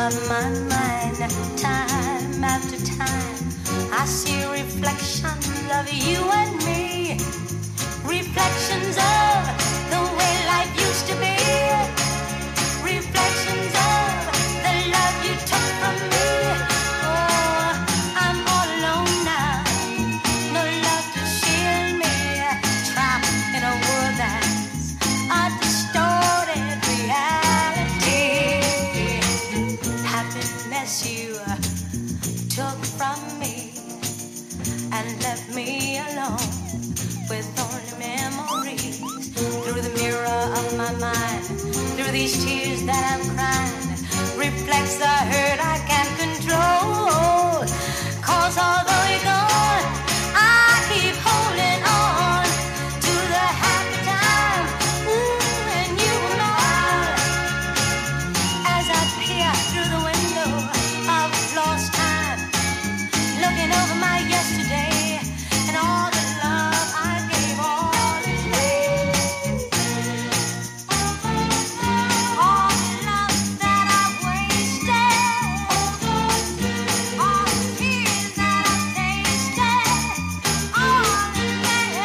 of my mind. Time after time, I see reflections of you and me. Reflections of the way life used to be. Reflections of the love you took from me. Oh, I'm all alone now. No love to shield me. Trapped in a world that's a distorted reality. Happiness you took from me and left me alone with only memories. Through the mirror of my mind, through these tears that I'm crying, reflects the hurt I can't control. 'Cause although you're gone, I keep holding on to the happy time. Ooh, and you were mine. As I peer through the window of lost time, looking over my yesterday and all the love I gave all in vain. All the love that I wasted, all the tears that I tasted, all in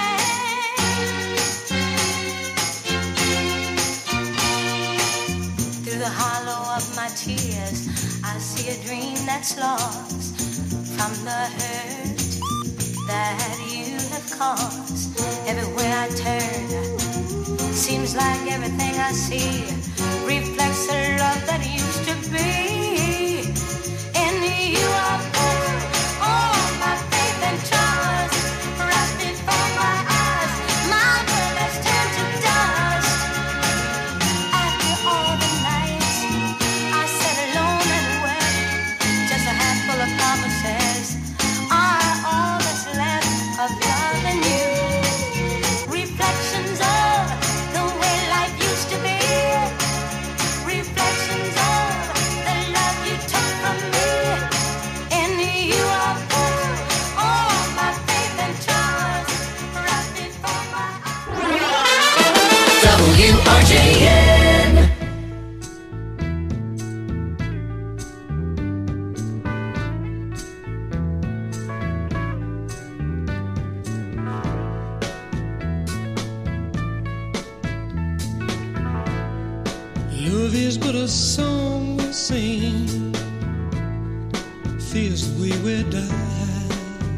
vain. Through the hollow of my tears, I see a dream that's lost from the hurt that you have caused. Everywhere I turn, seems like everything I see reflects the love that used to be. In you I put all my faith and trust, right before my eyes, my world has turned to dust. After all the nights I sat alone and wept, just a handful of promises are all that's left of love and you. Reflections of the way life used to be. Reflections of the love you took from me. In you I put all my faith and trust, right before my eyes. WRJN. Love is but a song we sing, feels the way we die.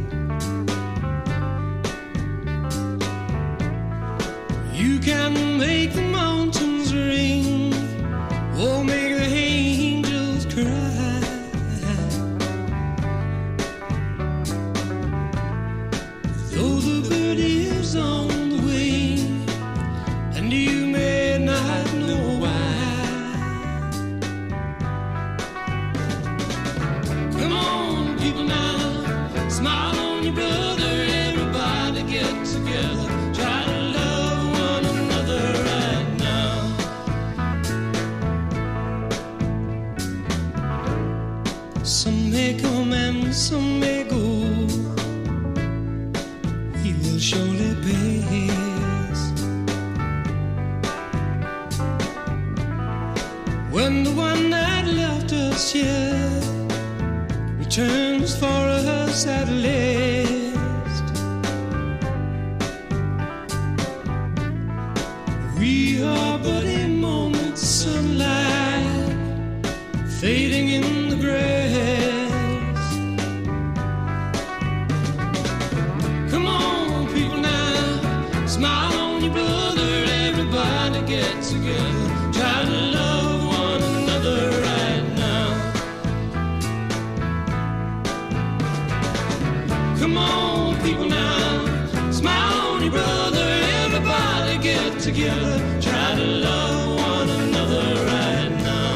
You can make the mountains ring, or make the angels cry. Though the bird is on the wing, and you may not know why. Come on, people now, smile on your brother. Everybody get together, try to love one another right now. Some may come and some may go, we will surely pass. When the one that left us here returns for us at last, we are but a moment's sunlight fading in the grass. Come on, people now, smile on your brother. Everybody get together, try to love one another right now. Come on, people now, smile on your brother. Everybody get together, try to love one another right now.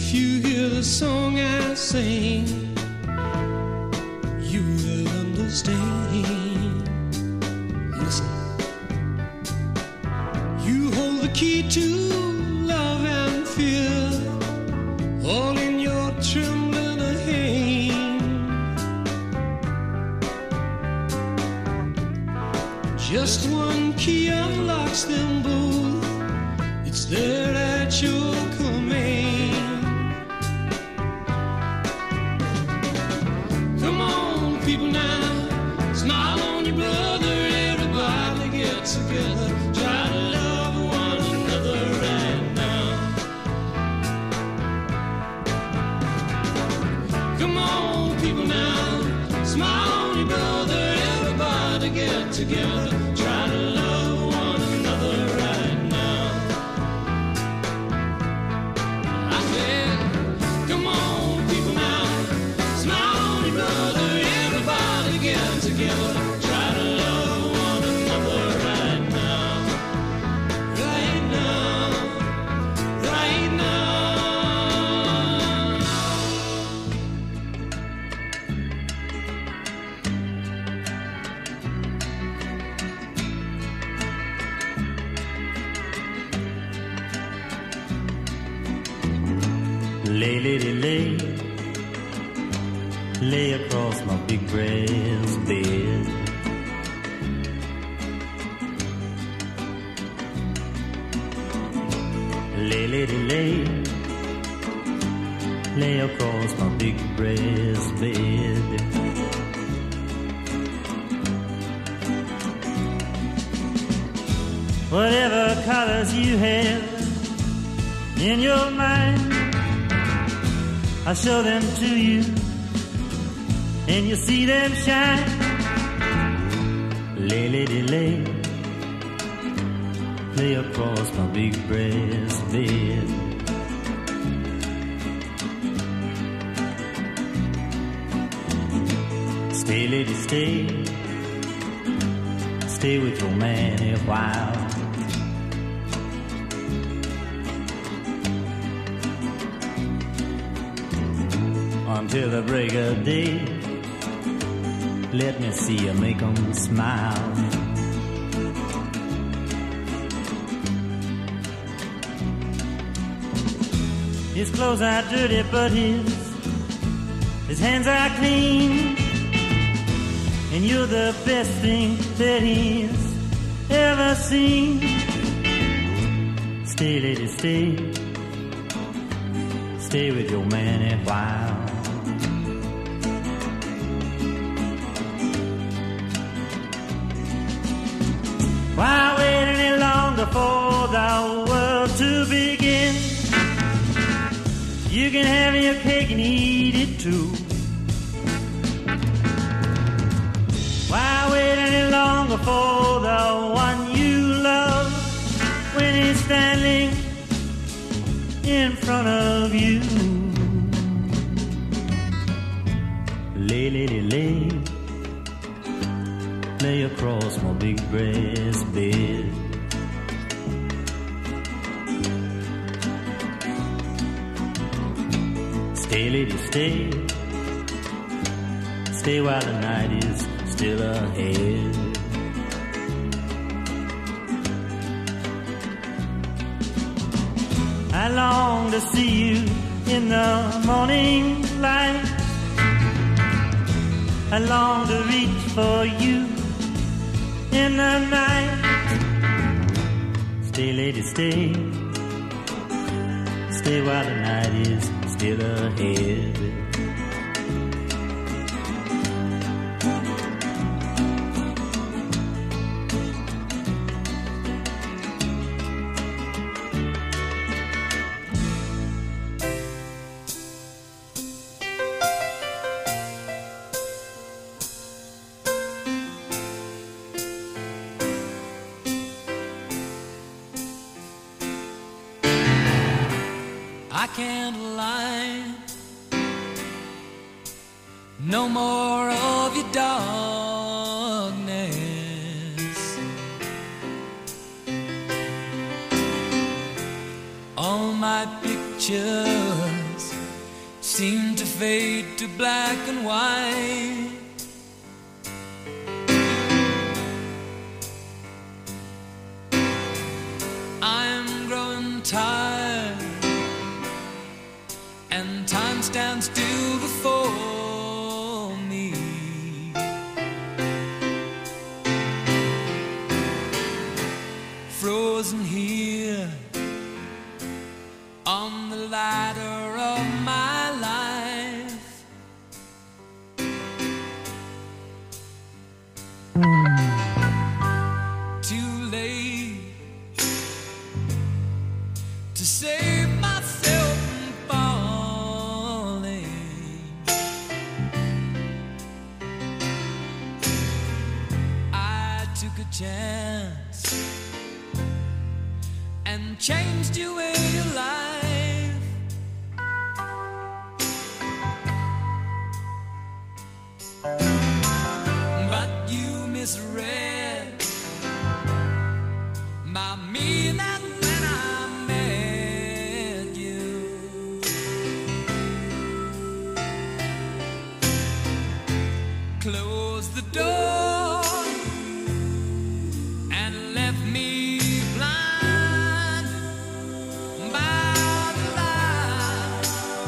If you hear the song I sing, you will understand. Listen. You hold the key to love and fear, all in your trembling hand. Just one key unlocks them both. It's there at your command. Come on, people now, smile on your brother. Everybody get together. Try to love one another right now. Come on, people now, smile on your brother. Everybody get together. Try to love one another right now. I said, come on, people now, smile on your brother. Everybody get together. Try to love one another right now. Right now. Right now. Lay, lady, lay, lay across my big brass bed. Lay, lady, lay, lay across my big brass bed. Whatever colors you have in your mind, I'll show them to you, and you'll see them shine. Lay, lady, lay, lay across my big brass bed. Stay, lady, stay, stay with your man a while. Until the break of day, let me see you make 'em smile. His clothes are dirty, but his hands are clean, and you're the best thing that he's ever seen. Stay, lady, stay, stay with your man a while. Why wait any longer for the world to begin? You can have your cake and eat it too. Why wait any longer for the one you love when he's standing in front of you? Lay, lady, lay, lay across my big brass bed. Stay, lady, stay, stay while the night is still ahead. I long to see you in the morning light. I long to reach for you in the night. Stay, lady, stay, stay while the night is still ahead. I can't lie. No more of your darkness. All my pictures seem to fade to black and white. I'm growing tired, and time stands still before me. Frozen here on the ladder of my life. Too late to save myself from falling. I took a chance and changed your way of life. But you misread my meaning when I met you. Close the door and left me blind by the light.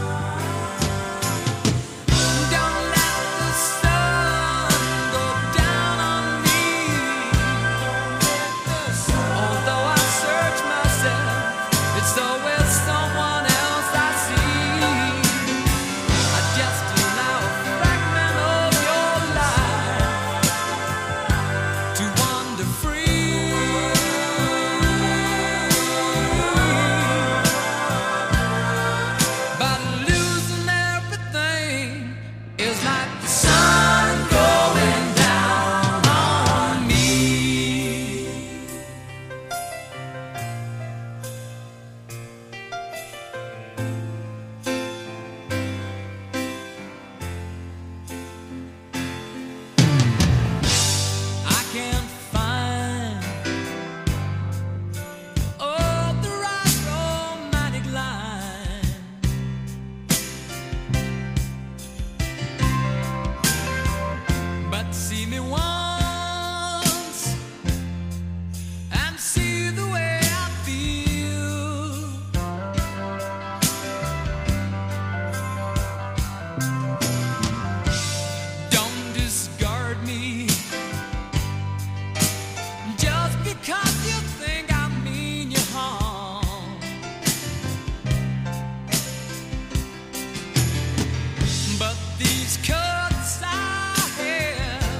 Don't let the sun go down on me. Although I search myself, it's always someone else I see. I just allow a fragment of your life to wander free. But losing everything is like the sun going down on me. I can't find the right romantic line. But see me once and see the way I feel. Don't discard me just because you think I mean you harm. But these cuts I have,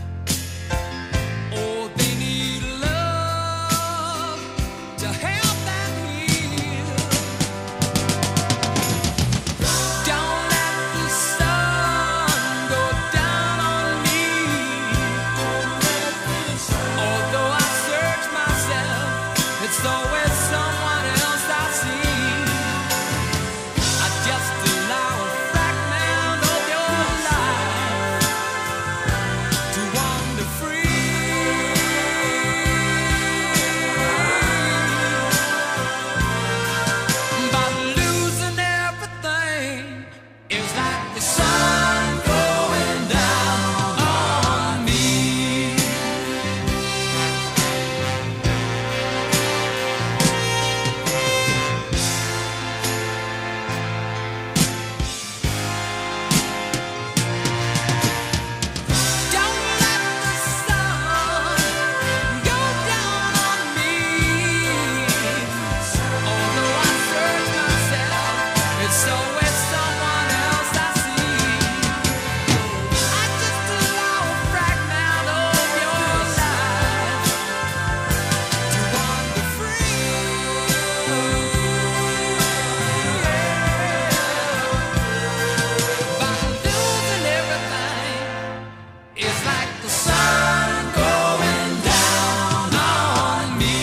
oh, they need love to help them heal. Don't let the sun go down on me. Although I search myself, it's always someone else I see. I just allow a fragment of your life to wander free. But losing everything is like the sun going down on me. Don't let the sun go down on me. Although I search myself, it's always someone else I see. I just allow a fragment of your life to wander free. By losing everything is like the sun going down on me.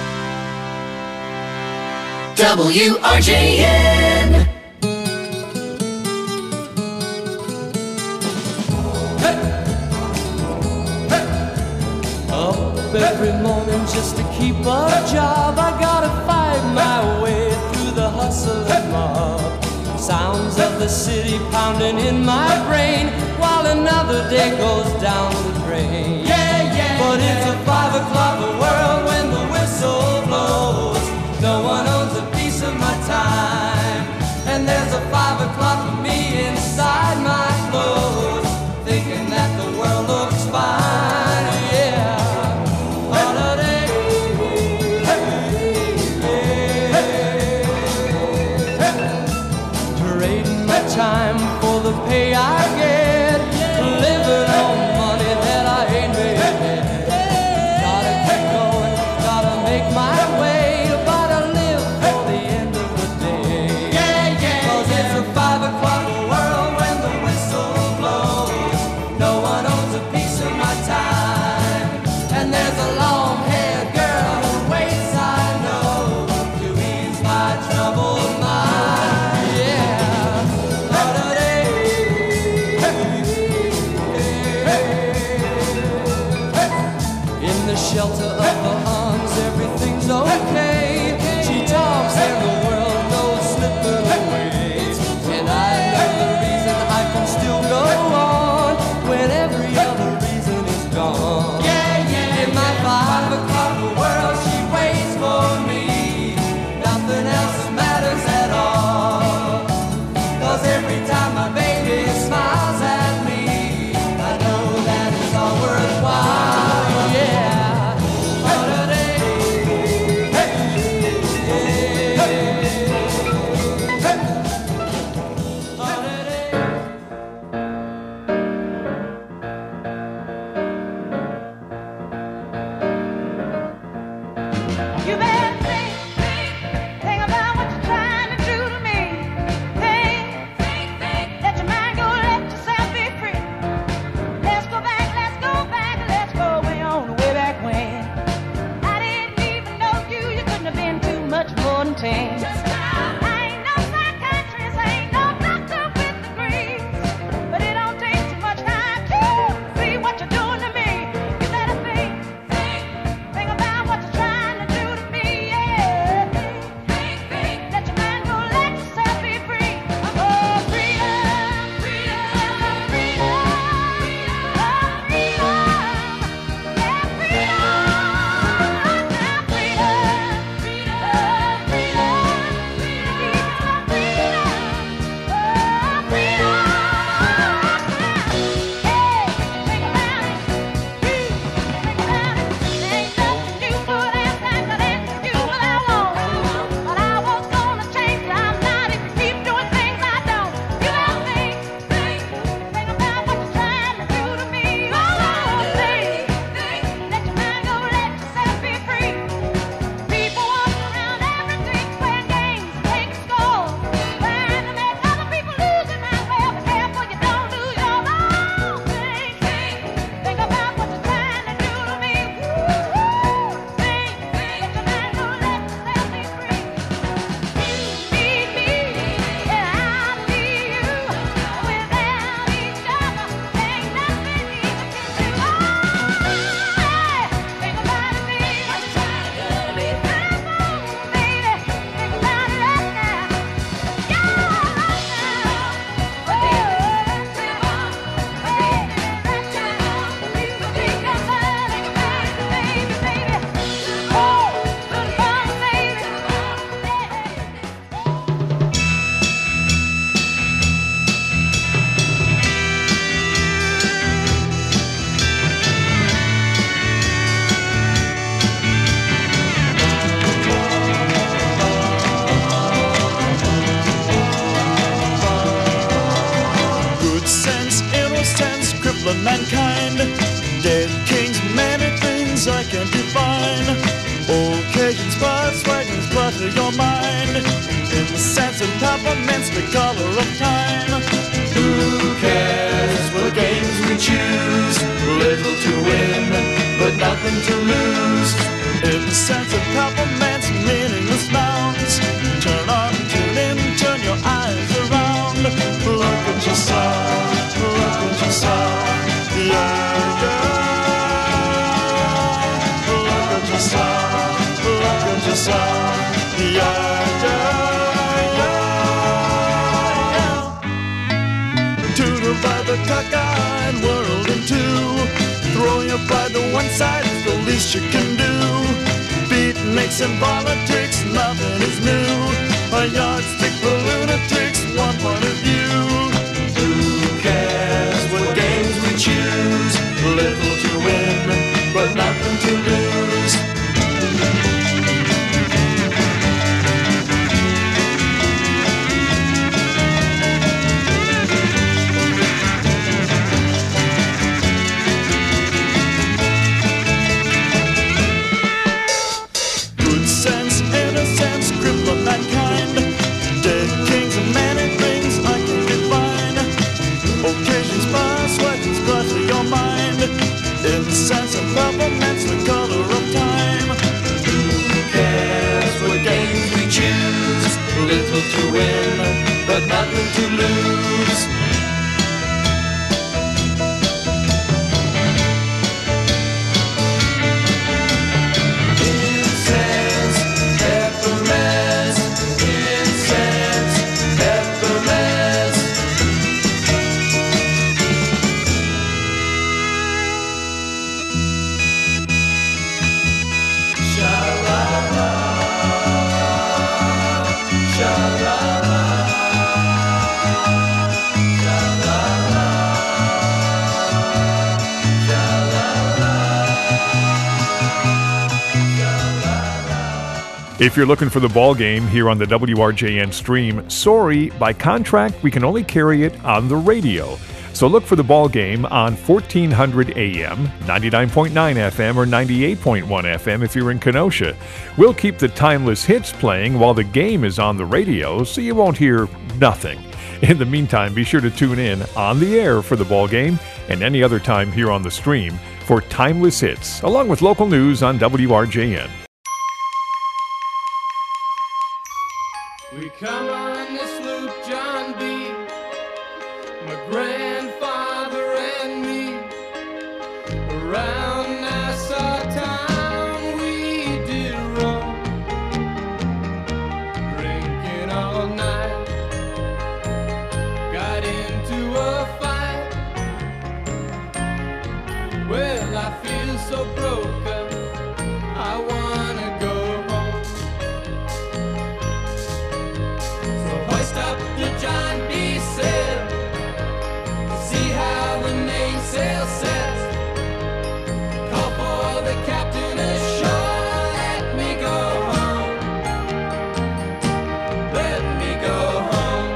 WRJN. every morning just to keep a job. I gotta fight my way through the hustle and mob. Sounds of the city pounding in my brain while another day goes down the drain. But it's a 5 o'clock world when the whistle blows. No one owns a piece of my time, and there's a 5 o'clock for me inside my clothes, thinking that the world looks fine. Yeah. Holiday. Trading my time for the pay I get, living on money that I ain't made yet. Gotta keep going, gotta make my way, but I live for the end of the day. 'Cause it's a 5 o'clock world when the whistle blows. No one owns a piece of my time, and there's a long-haired girl who waits, I know, to ease my troubled mind. Yeah. Holiday. In the shelter of her arms, everything's okay. She talks and the world goes slipping away. And I know the reason I can still go on when every other reason is gone. In my 5 o'clock world, she waits for me. Nothing else matters at all. 'Cause every time my baby smiles at me, I know that it's all worthwhile. Yeah. Holiday. Holiday. You better think about what you're trying to do to me. Think, let your mind go, let yourself be free. Let's go back, let's go way on, way back when. I didn't even know you couldn't have been too much more than 10. I ain't no psychiatrist, I ain't no doctor with degrees, but it don't take too much time to see what you're doing to me. You better think about what you're trying to do to me, yeah. Think, let your mind go, let yourself be free. Oh, freedom, freedom, freedom, oh, freedom, yeah, freedom, now freedom, freedom, mankind. Dead kings, many things I can't define. Occasions, persuasions, clutter your mind. In the sense of peppermints, the color of time. Who cares what games we choose? Little to win, but nothing to lose. In the sense of peppermints, meaningless nouns. Turn on, tune in, turn your eyes around. Look at yourself, look at yourself. Yeah, yeah. song. Yeah, yeah, yeah. Tutor by the cockeyed world in two. Throw your pride to one side is the least you can do. Beatniks and politics, nothing is new. A yardstick for lunatics, one point of view. Who cares what games we choose? Little to win, but nothing to lose. Good sense, innocence, crippling mankind. Dead kings and many things I can define. Occasions pass, sweatings clutter your mind. Incense and peppermint's the color of time. Who cares what games we choose? Little to win, but nothing to lose. Incense, peppermints, incense, peppermints. Sha-la-la, sha-la-la, sha-la-la, If you're looking for the ball game here on the WRJN stream, sorry, by contract, we can only carry it on the radio. So look for the ball game on 1400 AM, 99.9 FM, or 98.1 FM if you're in Kenosha. We'll keep the timeless hits playing while the game is on the radio, so you won't hear nothing. In the meantime, be sure to tune in on the air for the ball game and any other time here on the stream for timeless hits, along with local news on WRJN. We come on this loop, John B., my grandfather and me. Around Nassau town we did roam, drinking all night. Got into a fight. Well, I feel so broke up, I wanna go home. So hoist up the John B. sail, see how the mainsail sets. Call for the captain ashore, let me go home. Let me go home.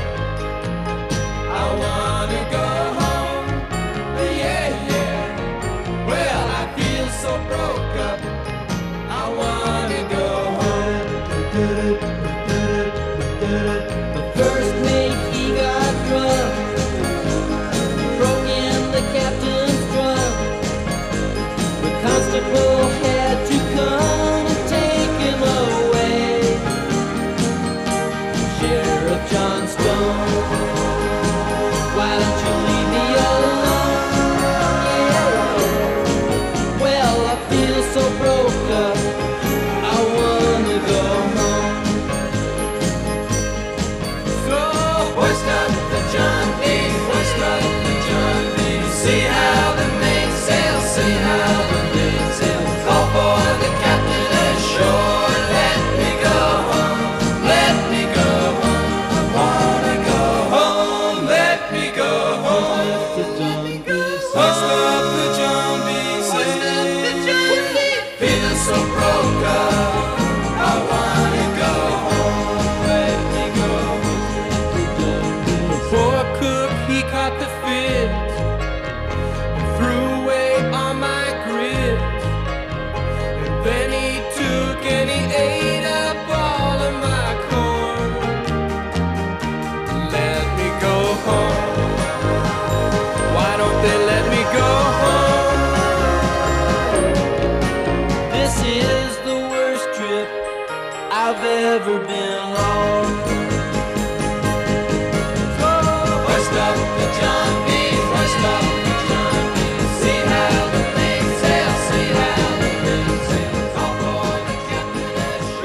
I wanna go home. Yeah, yeah. Well, I feel so broke up, I wanna go home. The first mate, he got drunk, broke in the captain's drum. The constable had to come and take him away. Sheriff John Stone, why don't you leave me alone? Yeah. Well, I feel so broke up, I wanna go home. So hoist up the John B., hoist up the John B. See how the mainsail, see how the mainsail. Call for the captain ashore, let me go home, let me go home. I wanna go home, let me go home. Hoist up the John B., hoist up the John B. Feel so broke up, I wanna go home, let me go home. The poor cook, he caught the fit and threw away all my grit. And then he took and he ate up all of my corn. Let me go home. Why don't they let me go home? This is the worst trip I've ever been on. So hoist up the John B., hoist up the John B. See how the mainsail, see how the mainsail. Call for the captain ashore.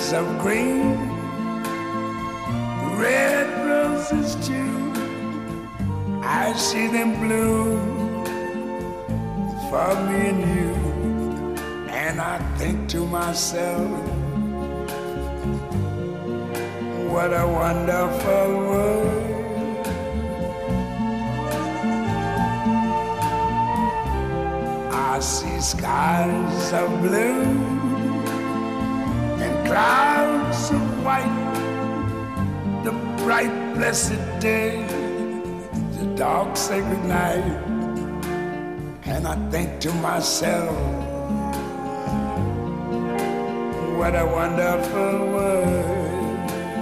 skies of green, red roses too. I see them bloom for me and you, and I think to myself, what a wonderful world. I see skies of blue and clouds of white, the bright blessed day, the dark sacred night, and I think to myself, what a wonderful world.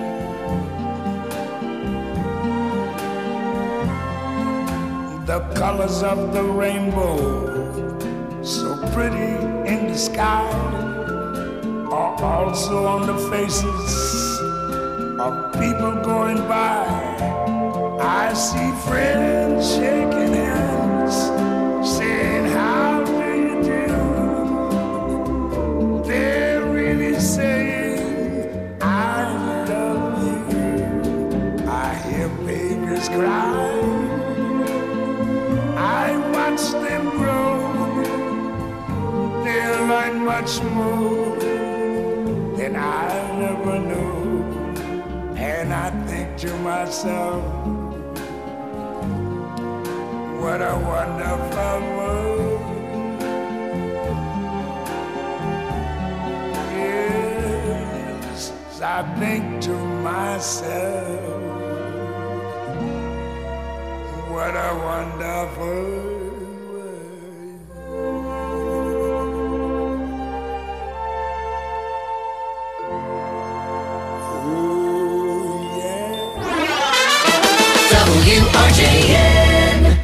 The colors of the rainbow, so pretty in the sky, are also on the faces of people going by. I see friends shaking hands, saying, how do you do? They're really saying, I love you. I hear babies cry, I watch them grow. They'll learn much more than I never knew. And I think to myself, what a wonderful world. Yes, I think to myself, what a wonderful world. WRJN.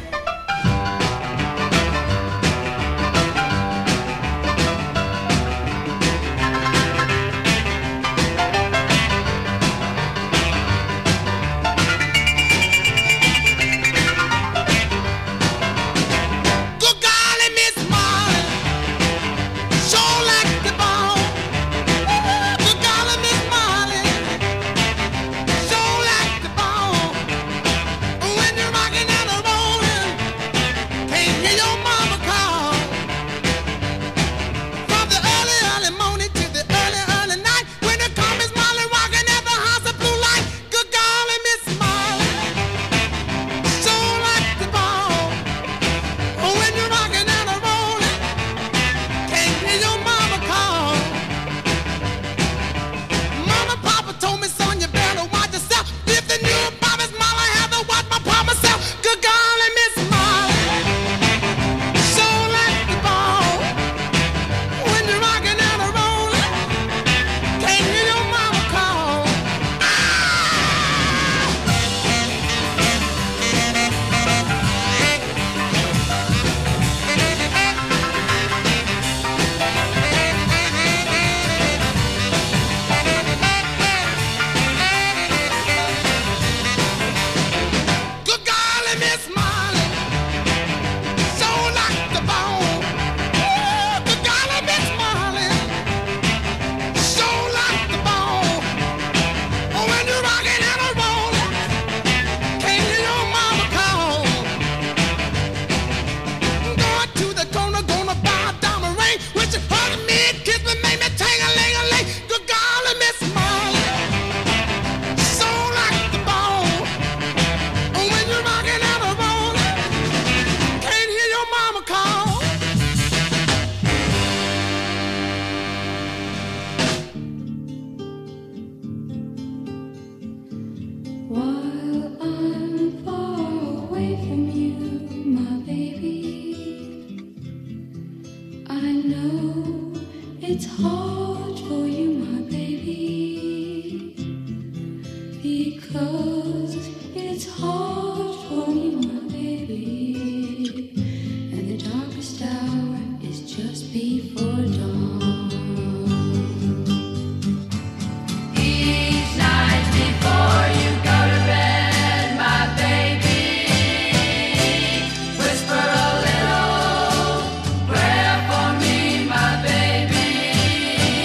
Whisper a little prayer for me, my baby.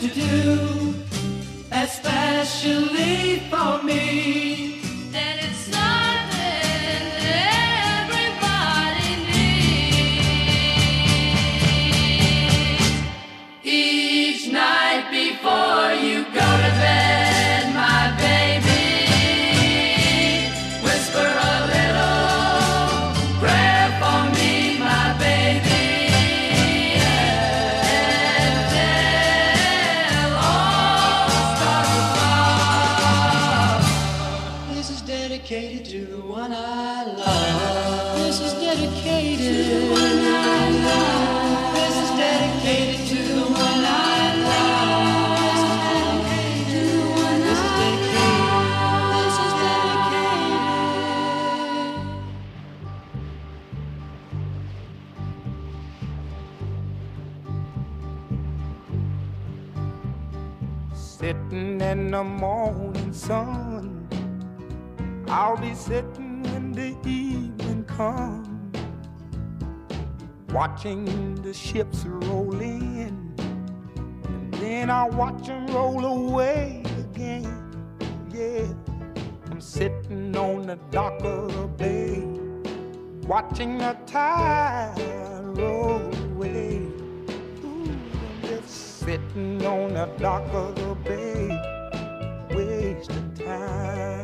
to do, especially for me. Then it's something everybody needs. Each night before you go to bed, my baby, whisper a little prayer for me, my baby. And tell all the stars above, this is dedicated to the one I love. This is dedicated to the one I love. This is dedicated to the one I love. This is dedicated to the one I love. This is Sitting in the morning sun, I'll be sitting when the evening comes, watching the ships roll in, and then I'll watch them roll away again. Yeah, I'm sitting on the dock of the bay, watching the tide roll away. Ooh, I'm just sitting on the dock of the bay, wasting time.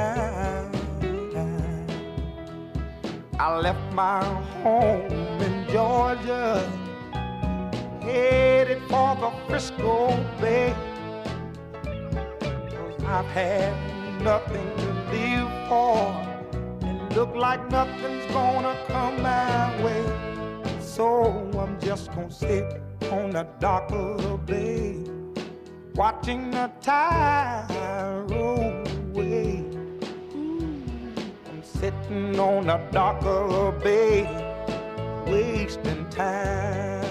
I left my home in Georgia, headed for the Frisco Bay, 'cause I've had nothing to live for, and look like nothing's gonna come my way. So I'm just gonna sit on the dock of the bay, watching the tide roll away. I'm sitting on the dock of the bay, wasting time.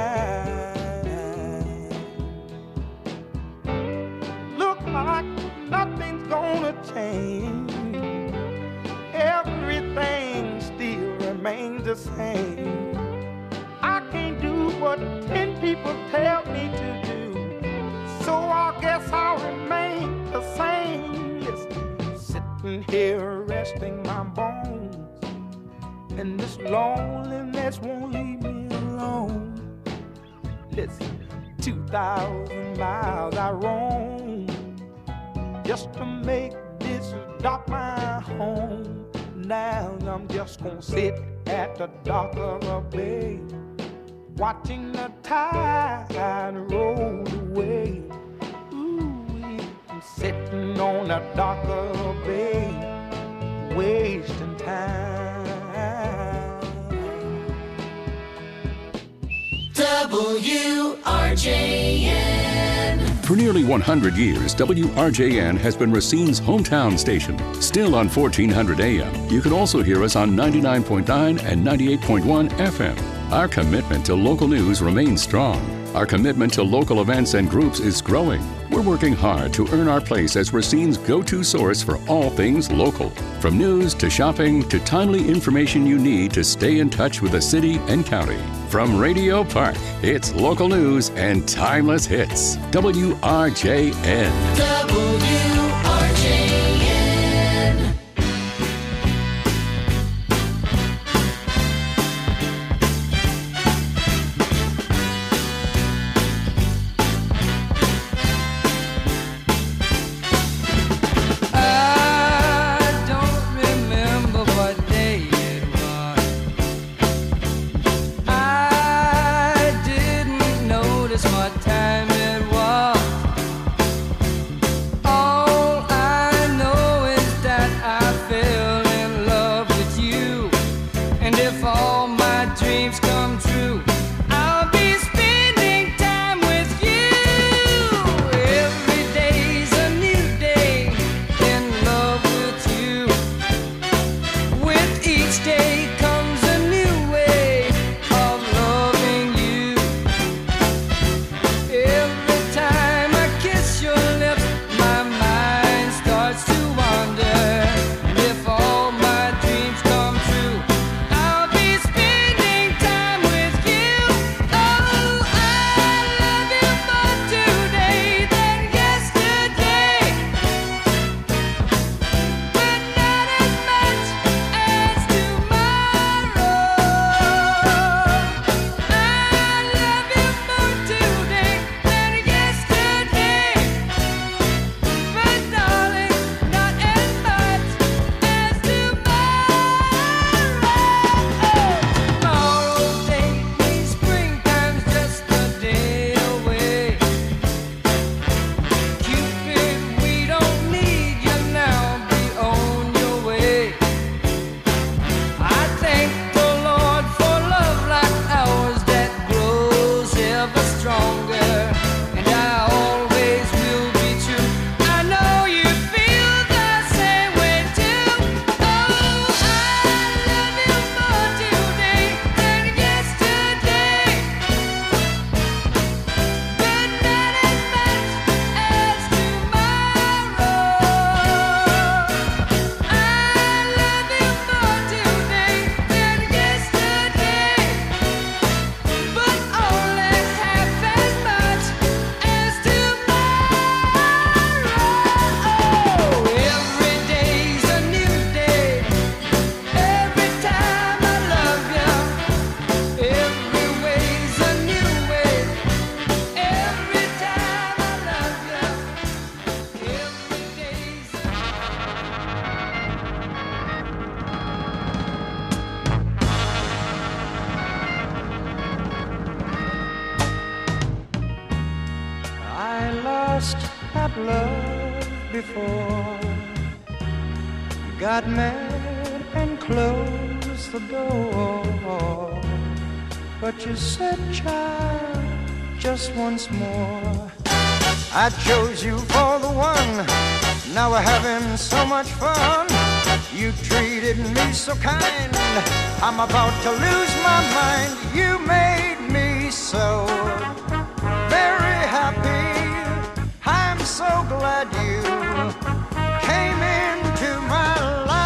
Look like nothing's gonna change. Everything still remains the same. I can't do what 10 people tell me to do, so I guess I'll remain the same. Listen, sitting here resting my bones, and this loneliness won't leave me alone. Listen, 2,000 miles I roam just to make this dock my home. Now I'm just gonna sit at the dock of the bay, watching the tide roll away. Ooh, I'm sitting on the dock of the bay, wasting time. WRJN. For nearly 100 years, WRJN has been Racine's hometown station. Still on 1400 AM, you can also hear us on 99.9 and 98.1 FM. Our commitment to local news remains strong. Our commitment to local events and groups is growing. We're working hard to earn our place as Racine's go-to source for all things local. From news to shopping to timely information you need to stay in touch with the city and county. From Radio Park, it's local news and timeless hits. WRJN. WRJN. love before. You got mad and closed the door. But you said, child, just once more. I chose you for the one. Now we're having so much fun. You treated me so kind. I'm about to lose my mind. You made me so very happy. I'm so glad you came into my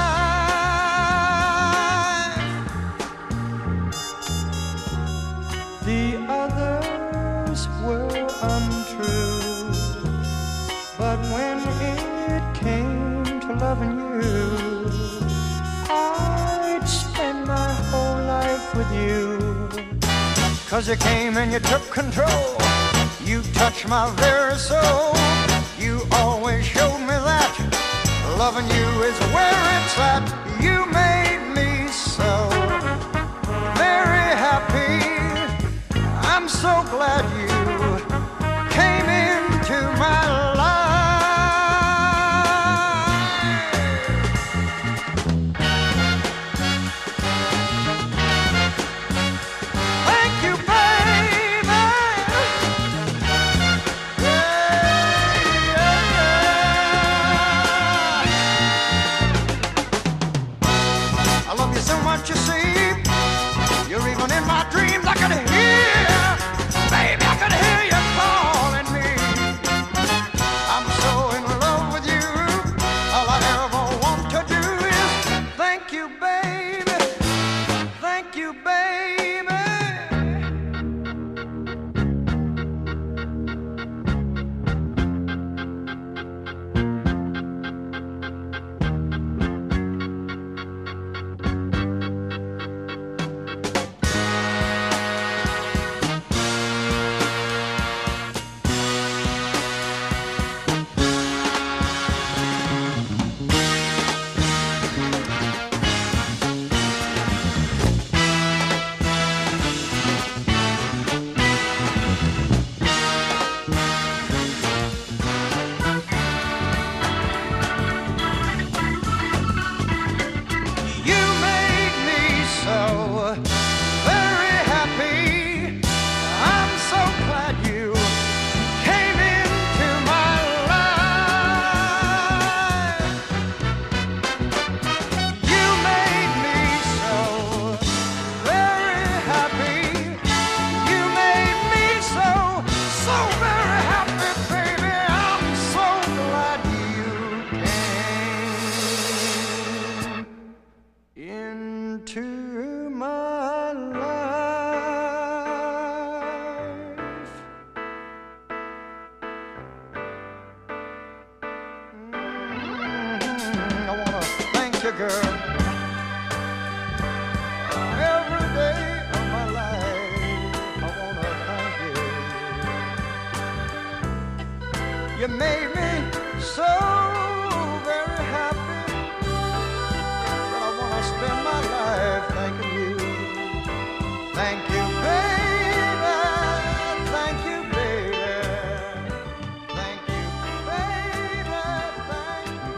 life. The others were untrue, but when it came to loving you, I'd spend my whole life with you. 'Cause you came and you took control. You touched my very soul. You always showed me that loving you is where it's at. You made me so very happy. I'm so glad you came into my life. Thank you, baby. I love you so much, you see. You're even in my dreams. I can hear, baby, I can hear you calling me. I'm so in love with you. All I ever want to do is thank you, baby. Thank you, baby. You made me so very happy. I'm so glad you came into my life. You made me so very happy. You made me so very happy, baby. I'm so glad you came into my life. I wanna thank you, girl, every day of my life. I wanna thank you. You made me so very happy that I wanna spend my life thanking you. Thank you, baby. Thank you, baby. Thank you, baby. Thank you.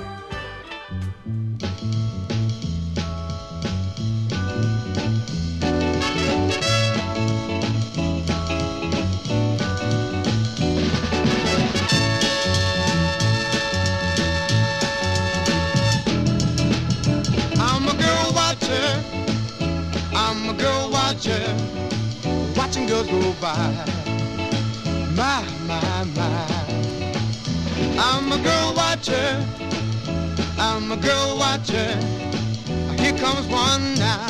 I'm a girl watcher. I'm a girl watcher. Watching girls go by. My, my, my. I'm a girl watcher. I'm a girl watcher. Here comes one now.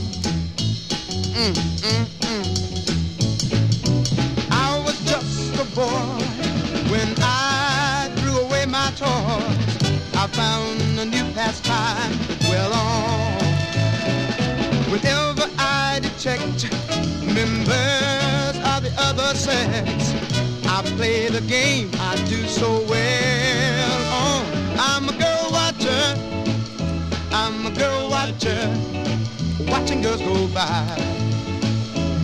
I was just a boy when I threw away my toys. I found a new pastime well on. Whenever I detect members of the other sex, I play the game I do so well on. I'm a girl watcher. I'm a girl watcher. Watching girls go by.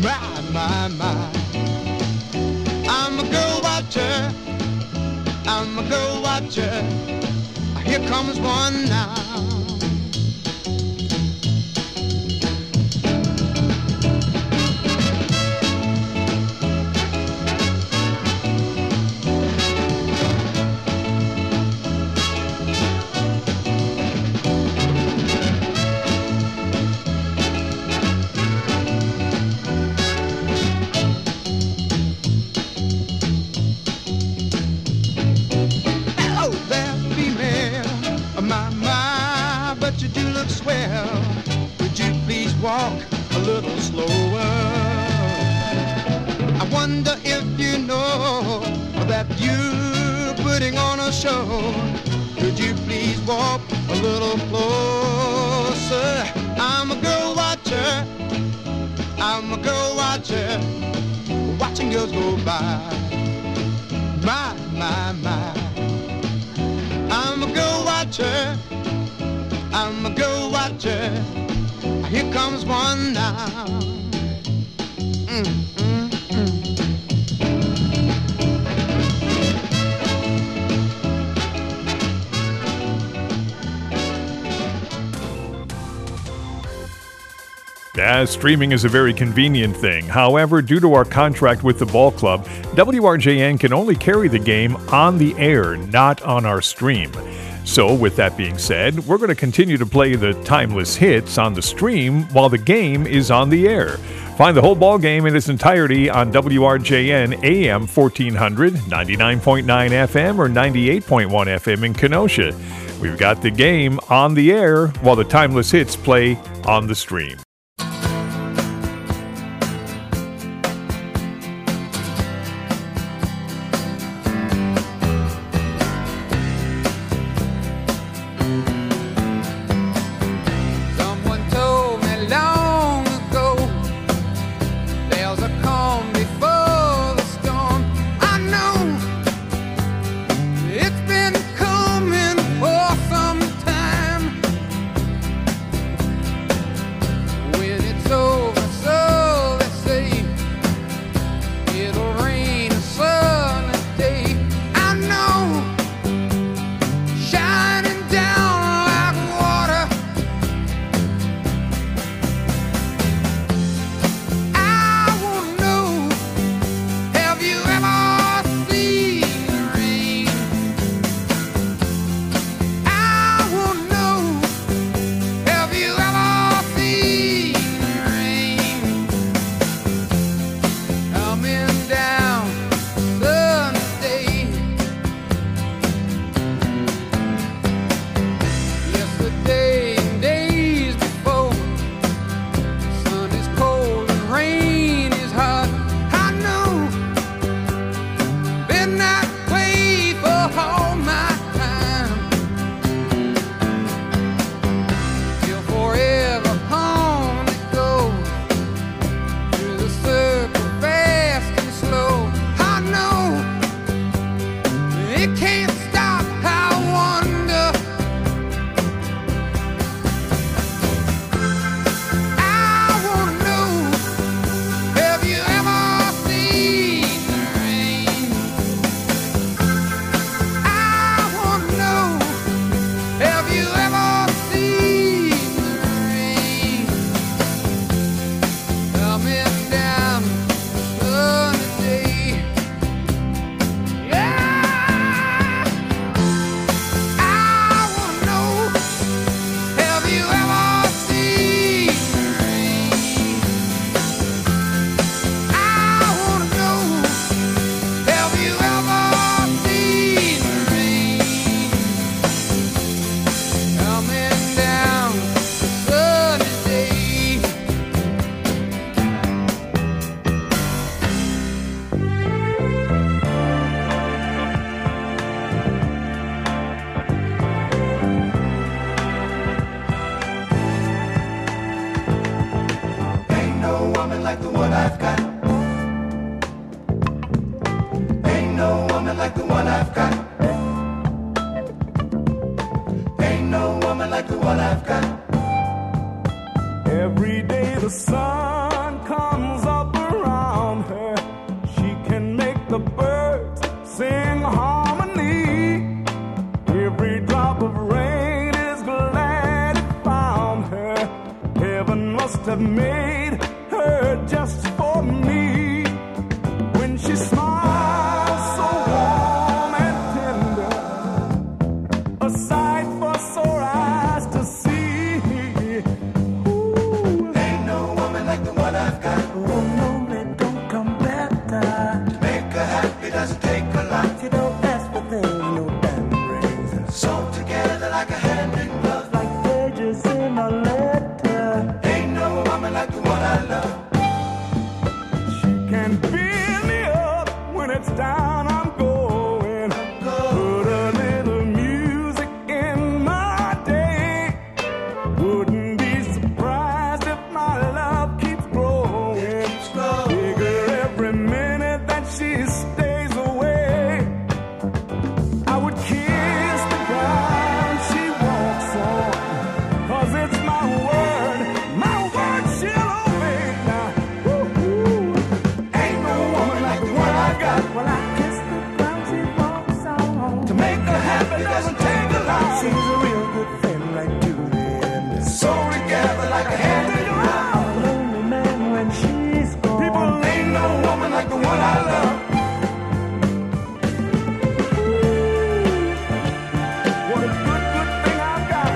My. I'm a girl watcher. I'm I'm a girl watcher. Here comes one now. Walk a little slower. I wonder if you know that you're putting on a show. Could you please walk a little closer? I'm a girl watcher. I'm a girl watcher. Watching girls go by. My, my, my. I'm a girl watcher. I'm a girl watcher. Here comes one now. Yeah, streaming is a very convenient thing. However, due to our contract with the ball club, WRJN can only carry the game on the air, not on our stream. So, with that being said, we're going to continue to play the timeless hits on the stream while the game is on the air. Find the whole ball game in its entirety on WRJN AM 1400, 99.9 FM, or 98.1 FM in Kenosha. We've got the game on the air while the timeless hits play on the stream. Every day the sun comes up around her. She can make the birds sing harmony. have made her just for me. When she smiles so warm and tender, a sight for sore eyes to see. Ooh. Ain't no woman like the one I've got. Oh no, it don't come better. To make her happy doesn't take a lot. You don't ask for things no diamond rings. Sewn together like a hand in glove. Like pages in a letter. Ain't no woman like the one I love. She can build me up when it's down. I'm going. Put a little music in my day. Wouldn't be surprised if my love keeps growing. Bigger every minute that she stays away. I would kiss the ground she walks on, 'cause it's my word she'll obey now. Woo-hoo. Ain't no woman like the one I got. Well, I kiss the ground she walks on. To make her happy doesn't take a lot. She's a real good friend right to the end. Sewn together like a hand in glove. I'm a lonely man when she's gone. People, ain't no woman like the one I love. What a good, good thing I've got.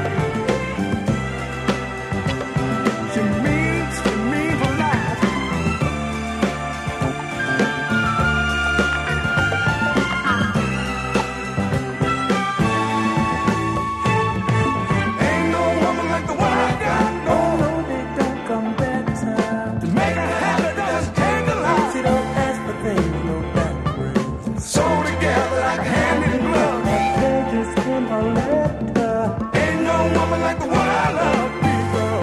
She means a lot. Ain't no woman like the one I got. No, No, they don't come better. to make her happy doesn't take a lot. She don't ask for things, no diamond rings. Sewn together like a hand in glove. Like pages in a letter. Ain't no woman like the one I love, people.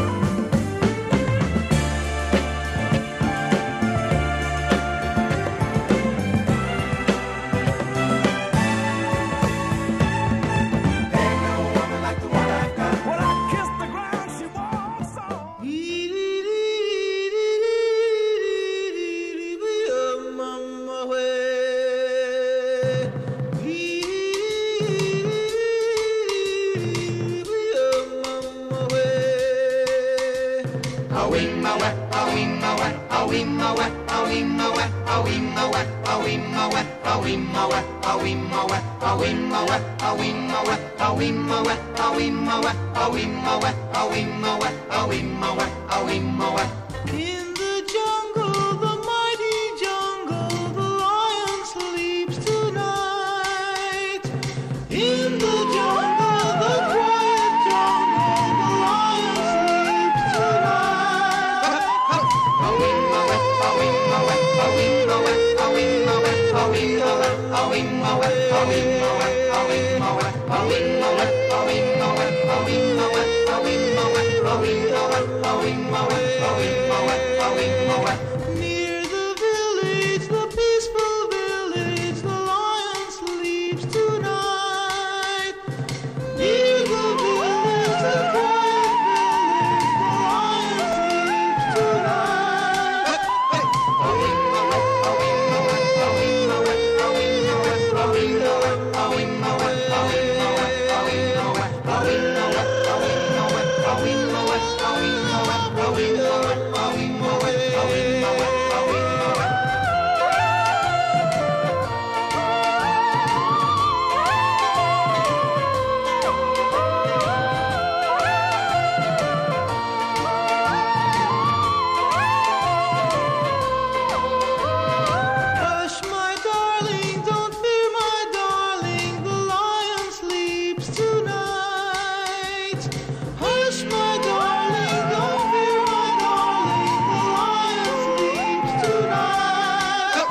Ain't no woman like the one I've got. Well, I kiss the ground she walks on. In the jungle, the mighty jungle, the lion sleeps tonight. In the jungle, the quiet jungle, the lion sleeps tonight. Near the village, the peaceful village, the lion sleeps tonight. Near the village, the quiet village, the lion sleeps tonight. Hush, my darling, don't fear, my darling, the lion sleeps tonight. Hush, my darling, don't fear, my darling, the lion sleeps tonight.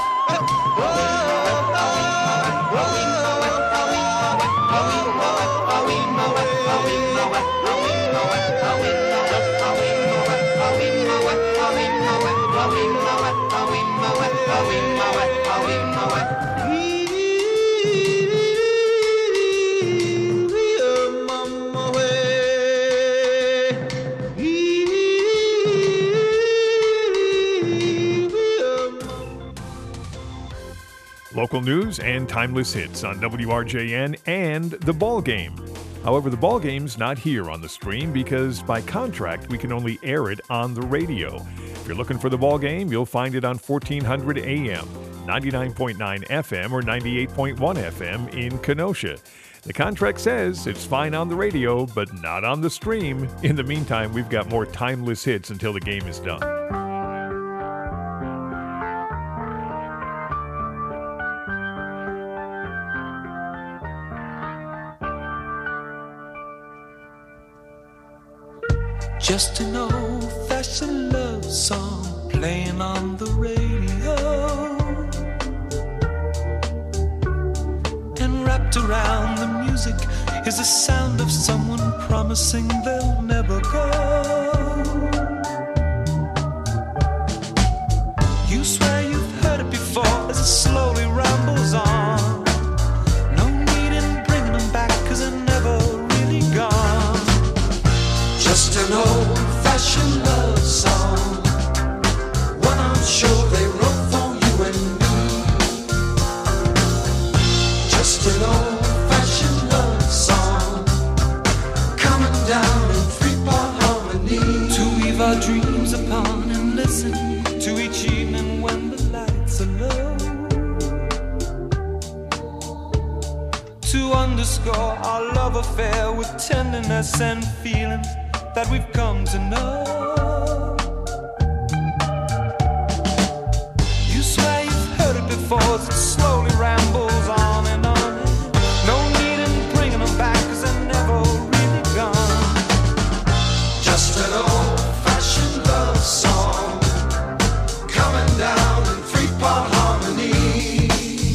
Local news and timeless hits on WRJN and The Ball Game. However, the ball game's not here on the stream because by contract we can only air it on the radio. If you're looking for the ball game, you'll find it on 1400 AM, 99.9 FM, or 98.1 FM in Kenosha. The contract says it's fine on the radio, but not on the stream. In the meantime, we've got more timeless hits until the game is done. Just an old-fashioned love song playing on the radio, and wrapped around the music is the sound of someone promising they'll never go. You swear you've heard it before as it slowly rambles on. No need in bringing them back 'cause they're never really gone. Just an old-fashioned love song, one I'm sure they wrote for you and me. Just an old-fashioned love song, coming down in three-part harmony. To weave our dreams upon and listen to each evening when the lights are low. To underscore our love affair with tenderness and feelings that we've come to know. You swear you've heard it before as it slowly rambles on and on. No need in bringing them back 'cause they're never really gone. Just an old-fashioned love song, coming down in three-part harmony.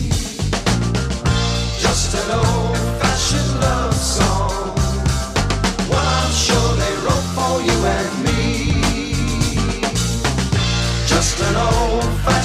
Just an old-fashioned love song, one I'm sure they wrote for you and me. Just an old-fashioned